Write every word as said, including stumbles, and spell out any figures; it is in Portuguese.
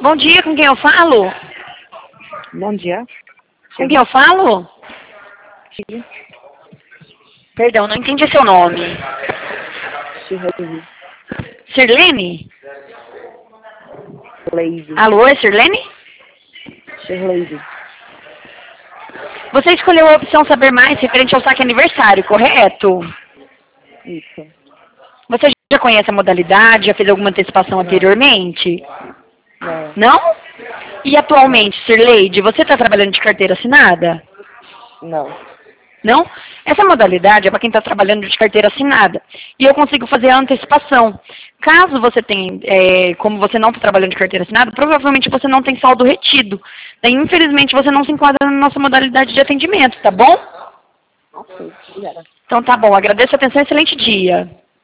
Bom dia, com quem eu falo? Bom dia. Com quem eu falo? Sim. Perdão, não entendi seu nome. Shirley. Sirlene? Shirley. Alô, é Sirlene? Shirley. Você escolheu a opção saber mais referente ao saque aniversário, correto? Isso. Você já conhece a modalidade? Já fez alguma antecipação Não. anteriormente? Não. Não? E atualmente, Sirleide, você está trabalhando de carteira assinada? Não. Não? Essa modalidade é para quem está trabalhando de carteira assinada. E eu consigo fazer a antecipação. Caso você tenha, é, como você não está trabalhando de carteira assinada, provavelmente você não tem saldo retido. Daí, infelizmente, você não se enquadra na nossa modalidade de atendimento, tá bom? Ok. Obrigada. Então tá bom, agradeço a atenção, excelente dia.